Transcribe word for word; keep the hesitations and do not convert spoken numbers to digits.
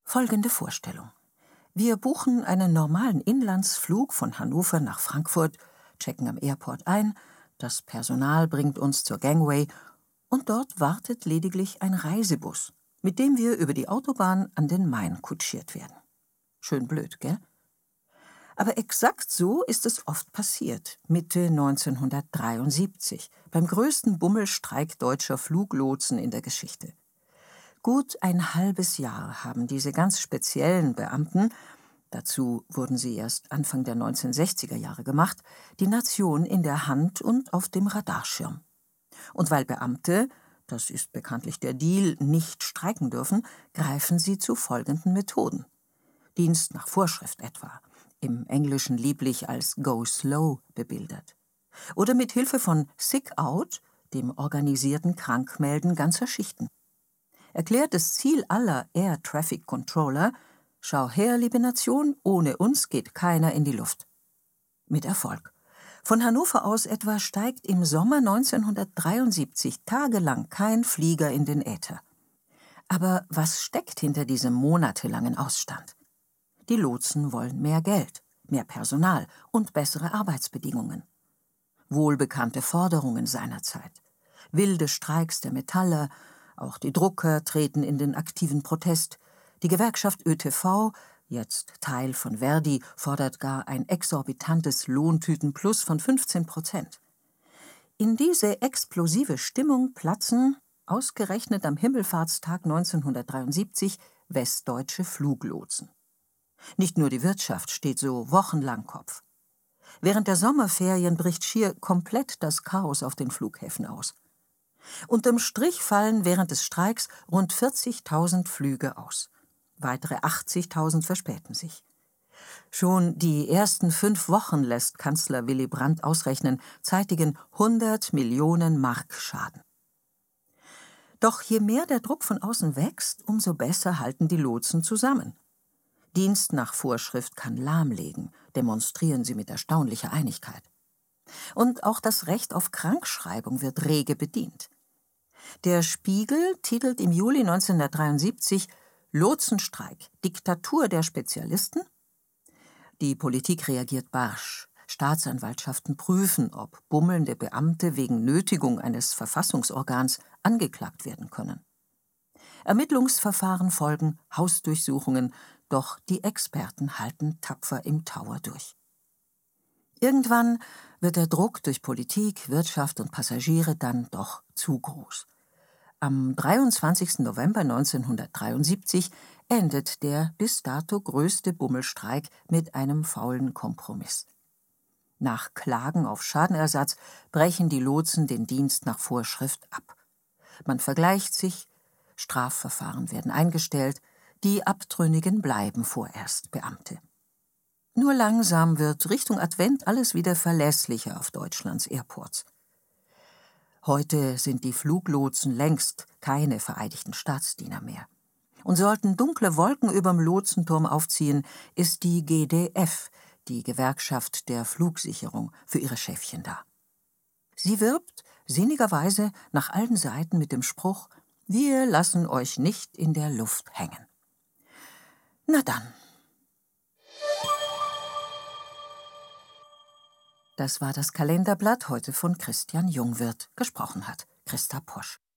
Folgende Vorstellung. Wir buchen einen normalen Inlandsflug von Hannover nach Frankfurt, checken am Airport ein, das Personal bringt uns zur Gangway und dort wartet lediglich ein Reisebus, mit dem wir über die Autobahn an den Main kutschiert werden. Schön blöd, gell? Aber exakt so ist es oft passiert, Mitte neunzehnhundertdreiundsiebzig, beim größten Bummelstreik deutscher Fluglotsen in der Geschichte. Gut ein halbes Jahr haben diese ganz speziellen Beamten, dazu wurden sie erst Anfang der neunzehnhundertsechziger Jahre gemacht, die Nation in der Hand und auf dem Radarschirm. Und weil Beamte, das ist bekanntlich der Deal, nicht streiken dürfen, greifen sie zu folgenden Methoden. Dienst nach Vorschrift etwa, im Englischen lieblich als Go Slow bebildert. Oder mit Hilfe von Sick Out, dem organisierten Krankmelden ganzer Schichten. Erklärtes Ziel aller Air Traffic Controller: Schau her, liebe Nation, ohne uns geht keiner in die Luft. Mit Erfolg. Von Hannover aus etwa steigt im Sommer neunzehnhundertdreiundsiebzig tagelang kein Flieger in den Äther. Aber was steckt hinter diesem monatelangen Ausstand? Die Lotsen wollen mehr Geld, mehr Personal und bessere Arbeitsbedingungen. Wohlbekannte Forderungen seinerzeit. Wilde Streiks der Metaller, auch die Drucker treten in den aktiven Protest. Die Gewerkschaft Ö T V, jetzt Teil von Verdi, fordert gar ein exorbitantes Lohntütenplus von fünfzehn Prozent. In diese explosive Stimmung platzen, ausgerechnet am Himmelfahrtstag neunzehnhundertdreiundsiebzig, westdeutsche Fluglotsen. Nicht nur die Wirtschaft steht so wochenlang Kopf. Während der Sommerferien bricht schier komplett das Chaos auf den Flughäfen aus. Unterm Strich fallen während des Streiks rund vierzigtausend Flüge aus. Weitere achtzigtausend verspäten sich. Schon die ersten fünf Wochen lässt Kanzler Willy Brandt ausrechnen, zeitigen hundert Millionen Mark Schaden. Doch je mehr der Druck von außen wächst, umso besser halten die Lotsen zusammen. Dienst nach Vorschrift kann lahmlegen, demonstrieren sie mit erstaunlicher Einigkeit. Und auch das Recht auf Krankschreibung wird rege bedient. Der Spiegel titelt im Juli neunzehnhundertdreiundsiebzig »Lotsenstreik, Diktatur der Spezialisten?« Die Politik reagiert barsch. Staatsanwaltschaften prüfen, ob bummelnde Beamte wegen Nötigung eines Verfassungsorgans angeklagt werden können. Ermittlungsverfahren folgen, Hausdurchsuchungen, doch die Experten halten tapfer im Tower durch. Irgendwann wird der Druck durch Politik, Wirtschaft und Passagiere dann doch zu groß. Am dreiundzwanzigsten November neunzehnhundertdreiundsiebzig endet der bis dato größte Bummelstreik mit einem faulen Kompromiss. Nach Klagen auf Schadenersatz brechen die Lotsen den Dienst nach Vorschrift ab. Man vergleicht sich, Strafverfahren werden eingestellt, die Abtrünnigen bleiben vorerst Beamte. Nur langsam wird Richtung Advent alles wieder verlässlicher auf Deutschlands Airports. Heute sind die Fluglotsen längst keine vereidigten Staatsdiener mehr. Und sollten dunkle Wolken überm Lotsenturm aufziehen, ist die G D F, die Gewerkschaft der Flugsicherung, für ihre Schäfchen da. Sie wirbt sinnigerweise nach allen Seiten mit dem Spruch: Wir lassen euch nicht in der Luft hängen. Na dann. Das war das Kalenderblatt, heute von Christian Jungwirth. Gesprochen hat Christa Posch.